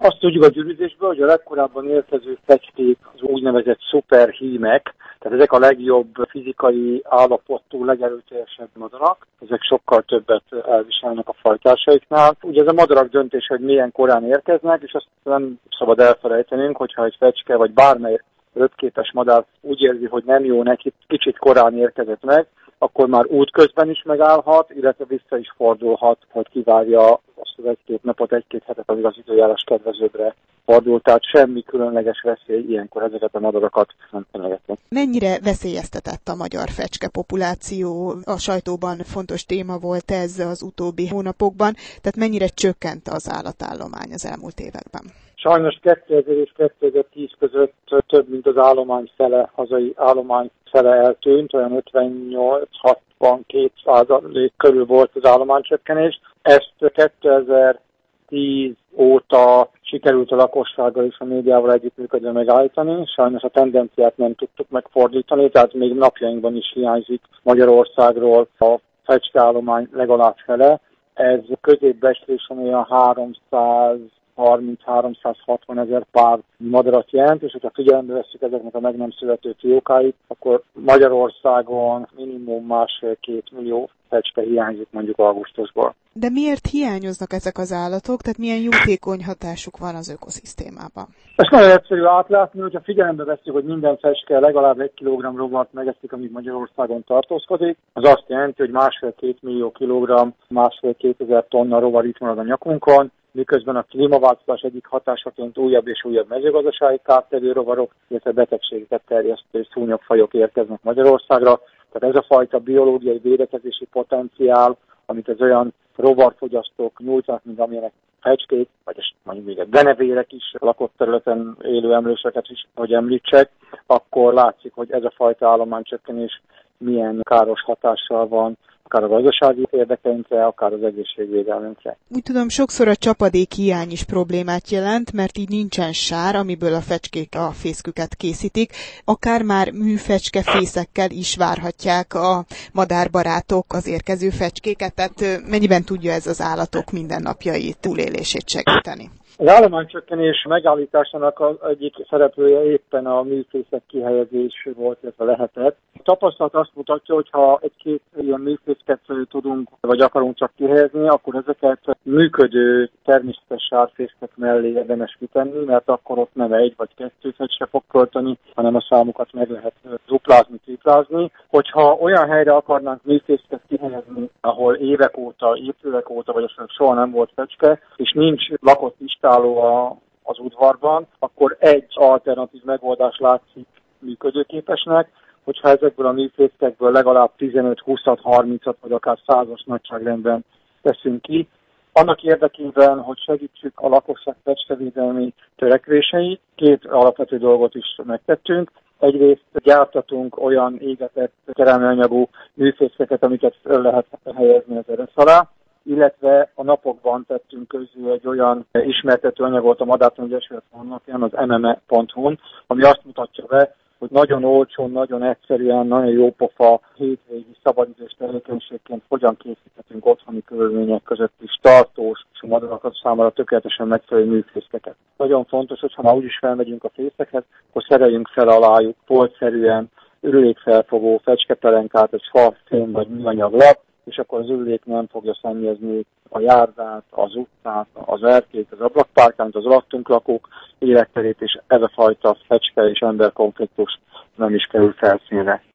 Azt tudjuk a gyűrűzésből, hogy a legkorábban érkező fecskék az úgynevezett szuperhímek, tehát ezek a legjobb fizikai állapotú, legerőteljesebb madarak, ezek sokkal többet elviselnek a fajtásaiknál. Ugye ez a madarak döntés, hogy milyen korán érkeznek, és azt nem szabad elfelejtenünk, hogyha egy fecske vagy bármely röpképes madár úgy érzi, hogy nem jó neki, kicsit korán érkezett meg, akkor már útközben is megállhat, illetve vissza is fordulhat, hogy kivárja azt az egy-két napot, egy-két hetet, amíg az időjárás kedvezőbbre fordul, tehát semmi különleges veszély ilyenkor ezeket a madarakat nem fenyegetni. Mennyire veszélyeztetett a magyar fecske populáció? A sajtóban fontos téma volt ez az utóbbi hónapokban, tehát mennyire csökkent az állatállomány az elmúlt években? Sajnos 2000 és 2010 között több mint az állomány fele, hazai állomány fele eltűnt, olyan 58-62% körül volt az állománycsökkenés. Ezt 2010 óta sikerült a lakossággal és a médiával együttműködve megállítani. Sajnos a tendenciát nem tudtuk megfordítani, tehát még napjainkban is hiányzik Magyarországról a fecskeállomány legalább fele. Ez középbecslésen olyan 330-360 ezer pár madarat jelent, és hogyha figyelembe vesszük ezeknek a meg nem születő fiókáit, akkor Magyarországon minimum 1,5-2 millió fecske hiányzik mondjuk augusztusból. De miért hiányoznak ezek az állatok, tehát milyen jótékony hatásuk van az ökoszisztémában? Ezt nagyon egyszerű átlátni, hogyha figyelembe vesszük, hogy minden fecske legalább 1 kg rovart megeszik, amíg Magyarországon tartózkodik, az azt jelenti, hogy 1,5-2 millió kilogramm, 1,5-2 ezer tonna rovar itt marad a nyakunkon, miközben a klímaváltozás egyik hatásaként újabb és újabb mezőgazdasági kártevő rovarok, illetve betegségeket terjesztő szúnyogfajok érkeznek Magyarországra. Tehát ez a fajta biológiai védekezési potenciál, amit az olyan rovarfogyasztók nyújtanak, mint amilyenek fecskék, vagy mondjuk még egy denevérek is, lakott területen élő emlősöket is, hogy említsek, akkor látszik, hogy ez a fajta állománycsökkenés milyen káros hatással van, akár a gazdasági érdekeinkre, akár az egészségvédelmünkre. Úgy tudom, sokszor a csapadék hiány is problémát jelent, mert így nincsen sár, amiből a fecskék a fészküket készítik. Akár már műfecske fészekkel is várhatják a madárbarátok az érkező fecskéket, tehát mennyiben tudja ez az állatok mindennapjait, túlélését segíteni? Az állománycsökkenés megállításának az egyik szereplője éppen a műfészek kihelyezés volt, illetve lehetett. A tapasztalat azt mutatja, hogy ha egy-két ilyen műfészket tudunk, vagy akarunk csak kihelyezni, akkor ezeket működő természetes sárfészek mellé érdemes kitenni, mert akkor ott nem 1 vagy 2 fecske fog költeni, hanem a számukat meg lehet duplázni, triplázni. Hogyha olyan helyre akarnánk műfészket kihelyezni, ahol évek óta, évtizedek óta, vagy esetleg soha nem volt fecske, és nincs lakott istáló az udvarban, akkor egy alternatív megoldás látszik működőképesnek, hogyha ezekből a műfészekből legalább 15-20-30-at vagy akár 100-as nagyságrendben teszünk ki. Annak érdekében, hogy segítsük a lakosság fecskevédelmi törekvéseit, 2 alapvető dolgot is megtettünk. Egyrészt gyártatunk olyan égetett kerámiaanyagú műfészeket, amiket fel lehet helyezni az eresz alá, illetve a napokban tettünk közül egy olyan ismertető anyagot a Madártani Egyesület honlapján, az mme.hu-n, ami azt mutatja be, hogy nagyon olcsón, nagyon egyszerűen, nagyon jópofa hétvégi szabadidős tevékenységként hogyan készíthetünk otthoni körülmények között is tartós és a madarakat számára tökéletesen megfelelő műfészkeket. Nagyon fontos, hogy ha már úgyis felmegyünk a fészekhez, akkor szereljünk fel alájuk polcszerűen ürülékfelfogó fecskepelenkát, egy fa, fém vagy műanyag lap, és akkor az ürülék nem fogja szennyezni a járdát, az utcát, az erkélyt, az ablakpárkányt, az alattunk lakók életterét, és ez a fajta fecske és ember konfliktus nem is kerül felszínre.